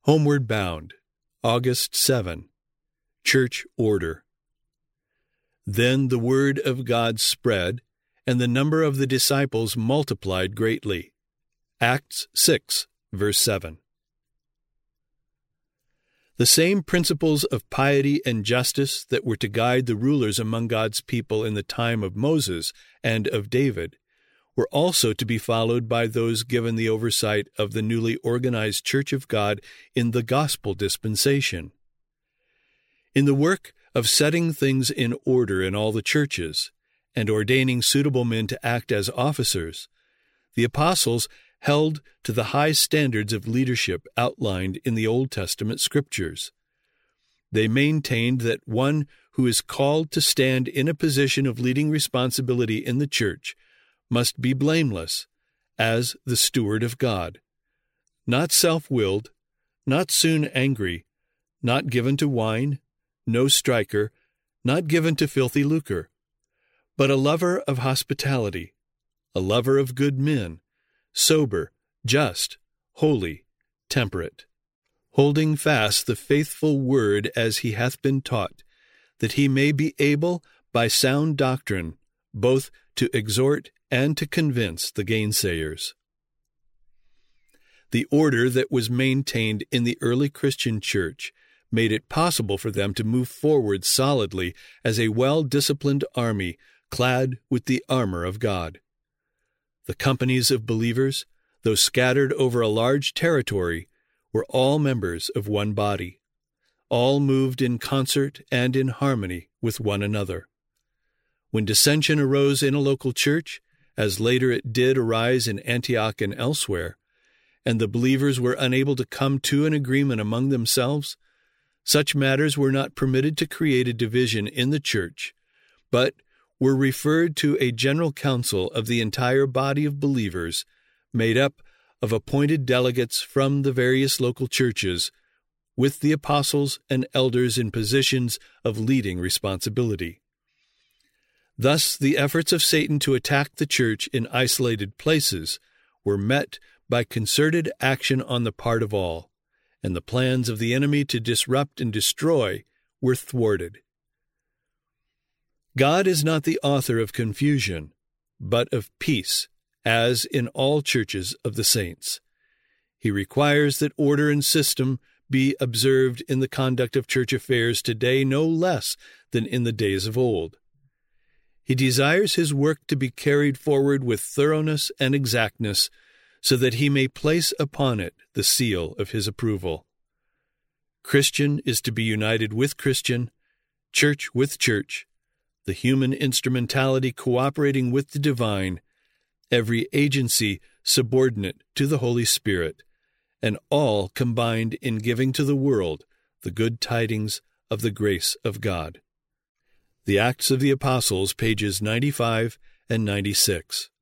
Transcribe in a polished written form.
Homeward Bound, August 7. Church Order. Then the word of God spread, and the number of the disciples multiplied greatly. Acts 6, verse 7. The same principles of piety and justice that were to guide the rulers among God's people in the time of Moses and of David were also to be followed by those given the oversight of the newly organized Church of God in the gospel dispensation. In the work of setting things in order in all the churches and ordaining suitable men to act as officers, the apostles held to the high standards of leadership outlined in the Old Testament scriptures. They maintained that one who is called to stand in a position of leading responsibility in the church must be blameless as the steward of God, not self-willed, not soon angry, not given to wine, no striker, not given to filthy lucre, but a lover of hospitality, a lover of good men, sober, just, holy, temperate, holding fast the faithful word as he hath been taught, that he may be able by sound doctrine both to exhort and to convince the gainsayers. The order that was maintained in the early Christian church made it possible for them to move forward solidly as a well-disciplined army clad with the armor of God. The companies of believers, though scattered over a large territory, were all members of one body. All moved in concert and in harmony with one another. When dissension arose in a local church, as later it did arise in Antioch and elsewhere, and the believers were unable to come to an agreement among themselves, such matters were not permitted to create a division in the church, but were referred to a general council of the entire body of believers, made up of appointed delegates from the various local churches, with the apostles and elders in positions of leading responsibility. Thus, the efforts of Satan to attack the church in isolated places were met by concerted action on the part of all, and the plans of the enemy to disrupt and destroy were thwarted. God is not the author of confusion, but of peace, as in all churches of the saints. He requires that order and system be observed in the conduct of church affairs today no less than in the days of old. He desires his work to be carried forward with thoroughness and exactness, so that he may place upon it the seal of his approval. Christian is to be united with Christian, church with church, the human instrumentality cooperating with the divine, every agency subordinate to the Holy Spirit, and all combined in giving to the world the good tidings of the grace of God. The Acts of the Apostles, pages 95 and 96.